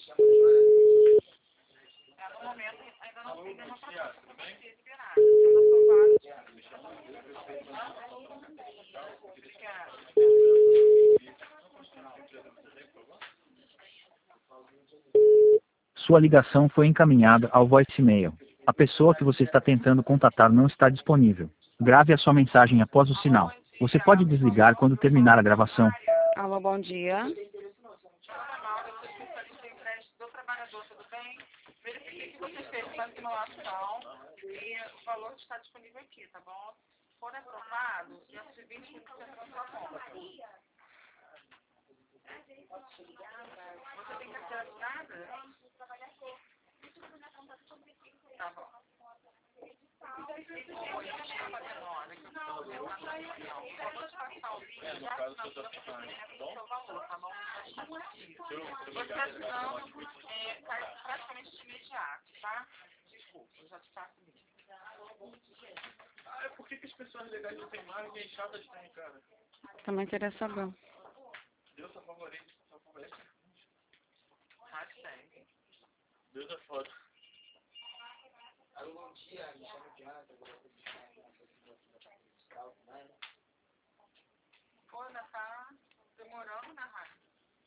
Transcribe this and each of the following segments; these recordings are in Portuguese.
No momento, ainda não tem nenhuma proposta para ser liberada. Sendo aprovado, obrigada. Sua ligação foi encaminhada ao voicemail. A pessoa que você está tentando contatar não está disponível. Grave a sua mensagem após o sinal. Você pode desligar quando terminar a gravação. Alô, bom dia. Do trabalhador, tudo bem? Verifique que você fez uma simulação e o valor está disponível aqui, tá bom? Se for aprovado, já se 25% da sua conta. Você tem carteira assinada? Tá bom. Você assinando praticamente de imediato, tá? Desculpa, eu já te passo mesmo. Por que as pessoas legais não têm mais e as chatas têm, cara? Também queria saber. Deus só favorece. Hashtag. Deus é foda. Bom dia, me chamo Jonathan, Pô, ainda tá demorando, né, Raio?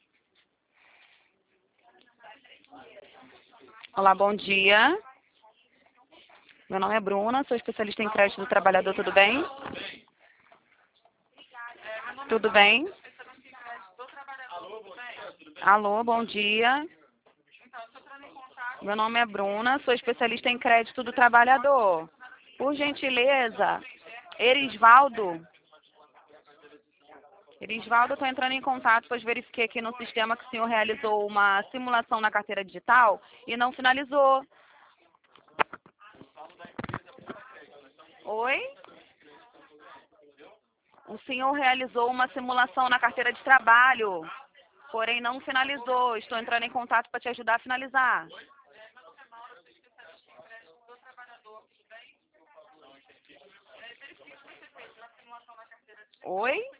Olá, bom dia. Meu nome é Bruna, sou especialista em crédito do trabalhador, tudo bem? Tudo bem? Alô, bom dia. Meu nome é Bruna, sou especialista em crédito do trabalhador. Por gentileza, Erisvaldo, estou entrando em contato, pois verifiquei aqui no sistema que o senhor realizou uma simulação na carteira digital e não finalizou. Oi? O senhor realizou uma simulação na carteira de trabalho, porém não finalizou. Estou entrando em contato para te ajudar a finalizar. Oi?